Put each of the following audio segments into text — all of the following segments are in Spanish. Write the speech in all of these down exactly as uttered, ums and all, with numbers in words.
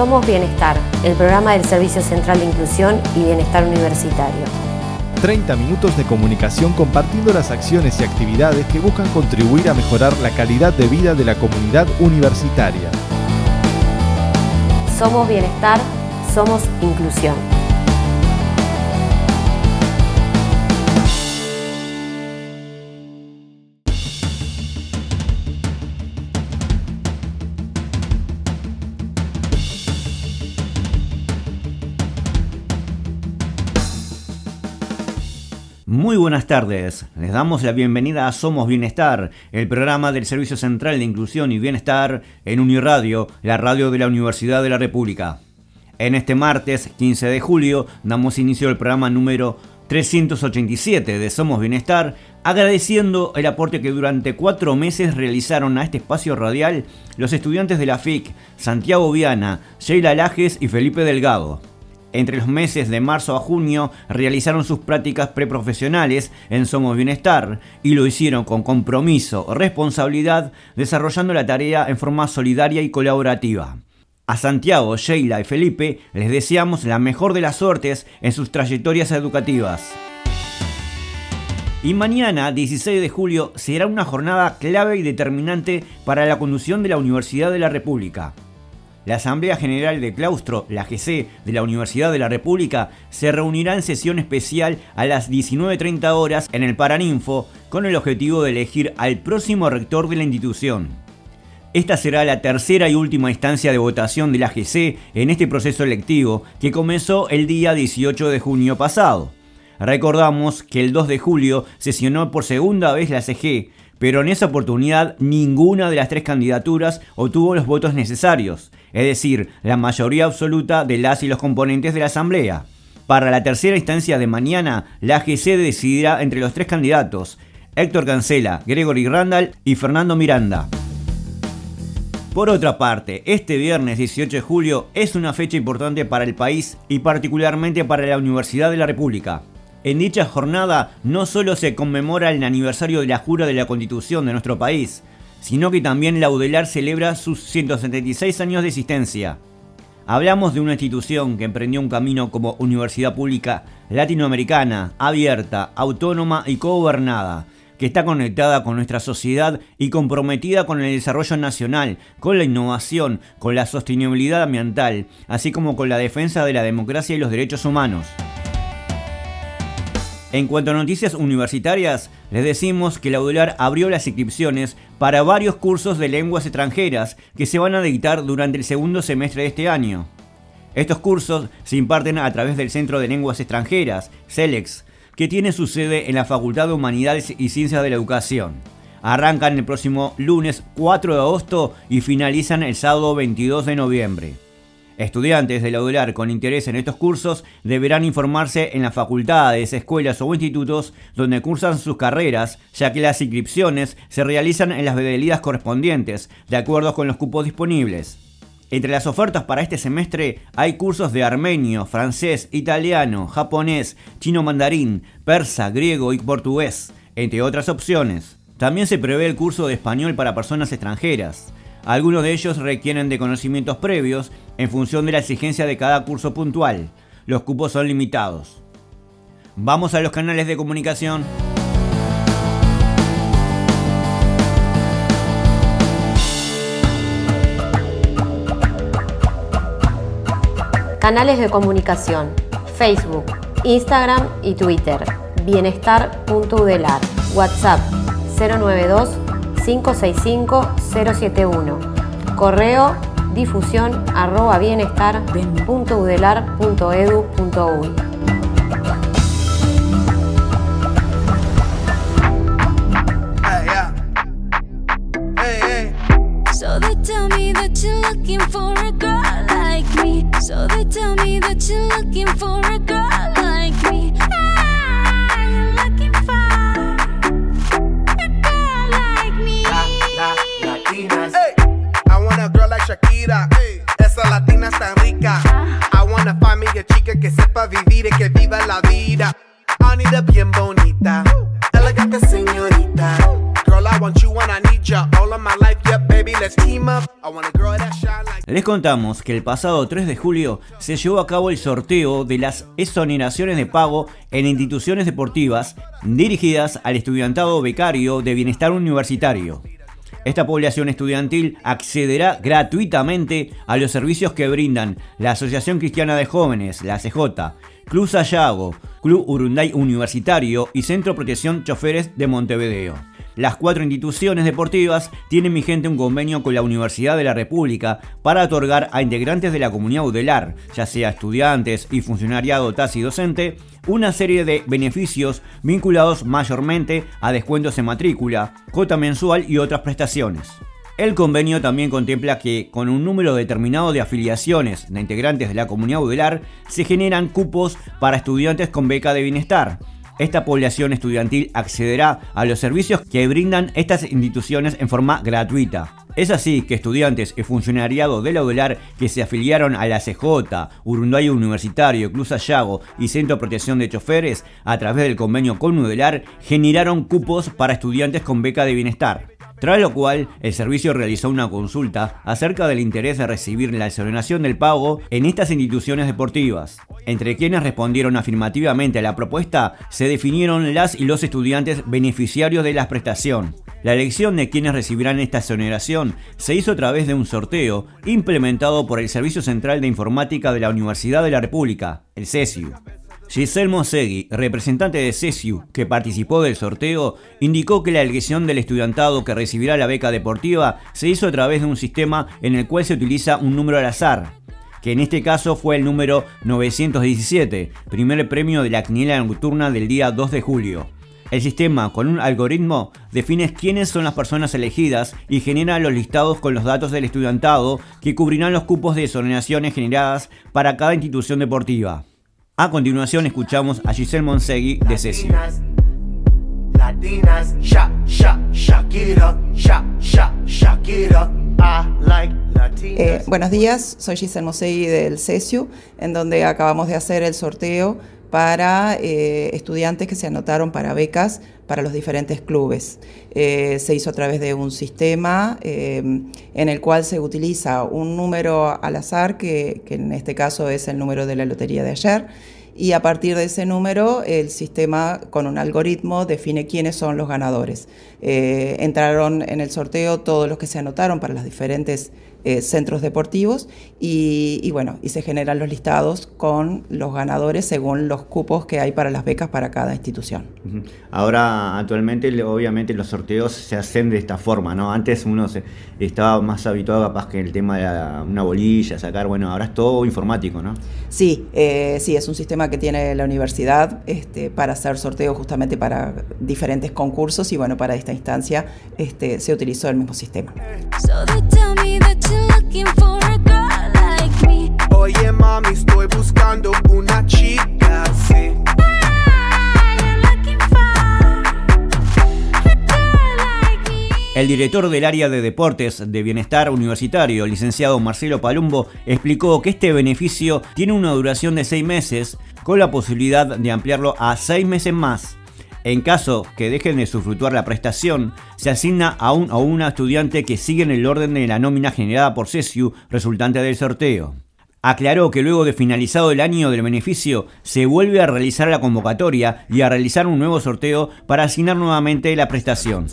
Somos Bienestar, el programa del Servicio Central de Inclusión y Bienestar Universitario. treinta minutos de comunicación compartiendo las acciones y actividades que buscan contribuir a mejorar la calidad de vida de la comunidad universitaria. Somos Bienestar, somos Inclusión. Muy buenas tardes, les damos la bienvenida a Somos Bienestar, el programa del Servicio Central de Inclusión y Bienestar en Uniradio, la radio de la Universidad de la República. En este martes quince de julio damos inicio al programa número trescientos ochenta y siete de Somos Bienestar, agradeciendo el aporte que durante cuatro meses realizaron a este espacio radial los estudiantes de la F I C, Santiago Viana, Sheila Lajes y Felipe Delgado. Entre los meses de marzo a junio realizaron sus prácticas preprofesionales en Somos Bienestar y lo hicieron con compromiso o responsabilidad, desarrollando la tarea en forma solidaria y colaborativa. A Santiago, Sheila y Felipe les deseamos la mejor de las suertes en sus trayectorias educativas. Y mañana, dieciséis de julio, será una jornada clave y determinante para la conducción de la Universidad de la República. La Asamblea General de Claustro, la G C, de la Universidad de la República, se reunirá en sesión especial a las diecinueve treinta horas en el Paraninfo con el objetivo de elegir al próximo rector de la institución. Esta será la tercera y última instancia de votación de la G C en este proceso electivo que comenzó el día dieciocho de junio pasado. Recordamos que el dos de julio sesionó por segunda vez la C G, pero en esa oportunidad ninguna de las tres candidaturas obtuvo los votos necesarios, es decir, la mayoría absoluta de las y los componentes de la Asamblea. Para la tercera instancia de mañana, la G C decidirá entre los tres candidatos, Héctor Cancela, Gregory Randall y Fernando Miranda. Por otra parte, este viernes dieciocho de julio es una fecha importante para el país y particularmente para la Universidad de la República. En dicha jornada no solo se conmemora el aniversario de la jura de la Constitución de nuestro país, sino que también la UDELAR celebra sus ciento setenta y seis años de existencia. Hablamos de una institución que emprendió un camino como universidad pública latinoamericana, abierta, autónoma y cogobernada, que está conectada con nuestra sociedad y comprometida con el desarrollo nacional, con la innovación, con la sostenibilidad ambiental, así como con la defensa de la democracia y los derechos humanos. En cuanto a noticias universitarias, les decimos que la UDELAR abrió las inscripciones para varios cursos de lenguas extranjeras que se van a dictar durante el segundo semestre de este año. Estos cursos se imparten a través del Centro de Lenguas Extranjeras, CELEX, que tiene su sede en la Facultad de Humanidades y Ciencias de la Educación. Arrancan el próximo lunes cuatro de agosto y finalizan el sábado veintidós de noviembre. Estudiantes de la UDELAR con interés en estos cursos deberán informarse en las facultades, escuelas o institutos donde cursan sus carreras, ya que las inscripciones se realizan en las modalidades correspondientes, de acuerdo con los cupos disponibles. Entre las ofertas para este semestre hay cursos de armenio, francés, italiano, japonés, chino mandarín, persa, griego y portugués, entre otras opciones. También se prevé el curso de español para personas extranjeras. Algunos de ellos requieren de conocimientos previos en función de la exigencia de cada curso puntual. Los cupos son limitados. Vamos a los canales de comunicación. Canales de comunicación: Facebook, Instagram y Twitter. Bienestar punto udelar. WhatsApp cero nueve dos cinco seis cinco cero siete uno. Correo difusión arroba bienestar punto udelar punto edu punto uy. So they tell me that you're looking for a girl like me. So they tell me that you're looking for a girl like me. Ah, you're looking for a girl like me. La, la, Latinas. Hey, I want a girl like Shakira. Hey, esa latina es tan rica. I want a find me a chica que sepa vivir y que viva la vida. I need a bien bonita, elegante señorita. Girl, I want you and I need ya all of my life. Yeah, baby, let's team up. I want a girl that shine like Les contamos que el pasado tres de julio se llevó a cabo el sorteo de las exoneraciones de pago en instituciones deportivas dirigidas al estudiantado becario de bienestar universitario. Esta población estudiantil accederá gratuitamente a los servicios que brindan la Asociación Cristiana de Jóvenes, la A C J, Club Sayago, Club Urunday Universitario y Centro Protección Choferes de Montevideo. Las cuatro instituciones deportivas tienen vigente un convenio con la Universidad de la República para otorgar a integrantes de la comunidad UDELAR, ya sea estudiantes y funcionariado taxi docente, una serie de beneficios vinculados mayormente a descuentos en matrícula, cuota mensual y otras prestaciones. El convenio también contempla que, con un número determinado de afiliaciones de integrantes de la comunidad UDELAR, se generan cupos para estudiantes con beca de bienestar. Esta población estudiantil accederá a los servicios que brindan estas instituciones en forma gratuita. Es así que estudiantes y funcionariado de la UDELAR que se afiliaron a la A C J, Urunday Universitario, Club Sayago y Centro de Protección de Choferes a través del convenio con UDELAR generaron cupos para estudiantes con beca de bienestar. Tras lo cual, el servicio realizó una consulta acerca del interés de recibir la exoneración del pago en estas instituciones deportivas. Entre quienes respondieron afirmativamente a la propuesta, se definieron las y los estudiantes beneficiarios de la prestación. La elección de quienes recibirán esta exoneración se hizo a través de un sorteo implementado por el Servicio Central de Informática de la Universidad de la República, el CESIU. Giselle Monsegui, representante de CESIU, que participó del sorteo, indicó que la elección del estudiantado que recibirá la beca deportiva se hizo a través de un sistema en el cual se utiliza un número al azar, que en este caso fue el número novecientos diecisiete, primer premio de la quiniela nocturna del día dos de julio. El sistema, con un algoritmo, define quiénes son las personas elegidas y genera los listados con los datos del estudiantado que cubrirán los cupos de exoneraciones generadas para cada institución deportiva. A continuación escuchamos a Giselle Monsegui de CESIU. Latinas, sha, sha, Shakira, sha, sha, Shakira, I like Latinas. Eh, buenos días, soy Giselle Monsegui del CESIU, en donde acabamos de hacer el sorteo para eh, estudiantes que se anotaron para becas para los diferentes clubes. Eh, se hizo a través de un sistema eh, en el cual se utiliza un número al azar, que, que en este caso es el número de la lotería de ayer, y a partir de ese número el sistema con un algoritmo define quiénes son los ganadores. Eh, entraron en el sorteo todos los que se anotaron para los diferentes eh, centros deportivos y, y bueno, y se generan los listados con los ganadores según los cupos que hay para las becas para cada institución. Ahora, actualmente, obviamente los sorteos se hacen de esta forma, ¿no? Antes uno se, estaba más habituado capaz que el tema de la, una bolilla, sacar, bueno, ahora es todo informático, ¿no? Sí, eh, sí, es un sistema que tiene la universidad este, para hacer sorteos justamente para diferentes concursos y bueno, para esta instancia este, se utilizó el mismo sistema. So they tell me that you're looking for a girl like me. Oye mami, estoy buscando una chica así. El director del área de deportes de bienestar universitario, licenciado Marcelo Palumbo, explicó que este beneficio tiene una duración de seis meses con la posibilidad de ampliarlo a seis meses más. En caso que dejen de usufructuar la prestación, se asigna a un o una estudiante que sigue en el orden de la nómina generada por CESIU resultante del sorteo. Aclaró que luego de finalizado el año del beneficio, se vuelve a realizar la convocatoria y a realizar un nuevo sorteo para asignar nuevamente la prestación.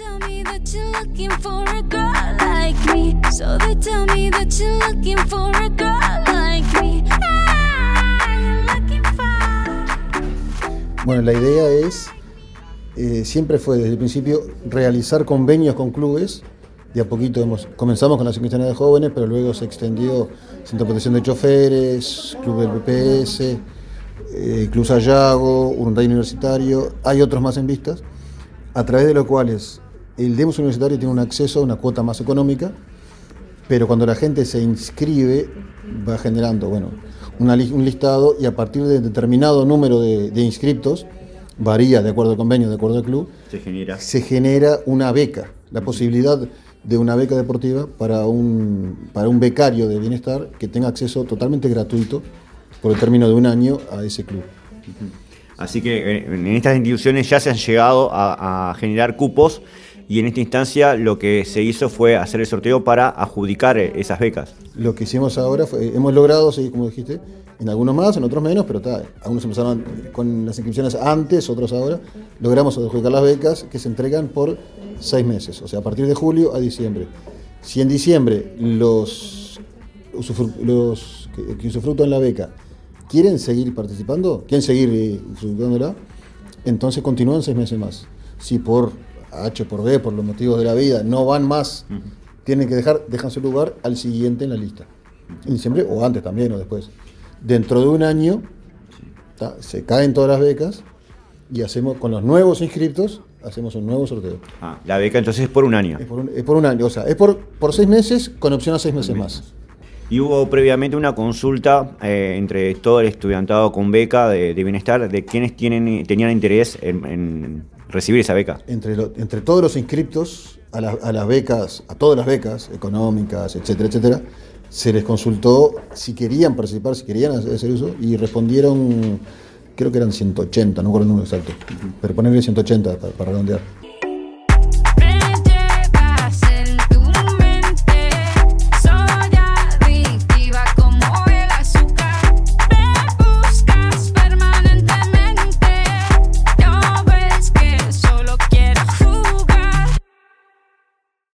Bueno, la idea es, eh, siempre fue desde el principio, realizar convenios con clubes. De a poquito hemos, comenzamos con la Secretaría de Jóvenes, pero luego se extendió Centro de Protección de Choferes, Club del B P S, eh, Club Sayago, Urunday Universitario, hay otros más en vistas, a través de los cuales el Demos Universitario tiene un acceso a una cuota más económica, pero cuando la gente se inscribe va generando bueno, una, un listado y a partir de determinado número de, de inscriptos, varía de acuerdo al convenio, de acuerdo al club, se genera, se genera una beca, la posibilidad de una beca deportiva para un, para un becario de bienestar que tenga acceso totalmente gratuito por el término de un año a ese club. Así que en estas instituciones ya se han llegado a, a generar cupos y en esta instancia lo que se hizo fue hacer el sorteo para adjudicar esas becas. Lo que hicimos ahora fue, hemos logrado, sí, como dijiste, en algunos más, en otros menos, pero está, algunos empezaron con las inscripciones antes, otros ahora. Logramos adjudicar las becas que se entregan por seis meses, o sea, a partir de julio a diciembre. Si en diciembre los, usufru- los que, que usufructan la beca quieren seguir participando, quieren seguir eh, usufructándola, entonces continúan seis meses más. Si por H o por B, por los motivos de la vida, no van más, uh-huh. tienen que dejar, dejan su lugar al siguiente en la lista. En diciembre o antes también o después. Dentro de un año ¿tá? se caen todas las becas y hacemos con los nuevos inscriptos hacemos un nuevo sorteo. Ah, la beca entonces es por un año. Es por un, es por un año, o sea, es por, por seis meses con opción a seis meses más. Y hubo previamente una consulta eh, entre todo el estudiantado con beca de, de bienestar de quienes tienen, tenían interés en, en recibir esa beca. Entre, lo, entre todos los inscriptos a, la, a las becas, a todas las becas económicas, etcétera, etcétera, se les consultó si querían participar, si querían hacer uso, y respondieron, creo que eran ciento ochenta, no recuerdo el número exacto, pero ponerle ciento ochenta para, para redondear.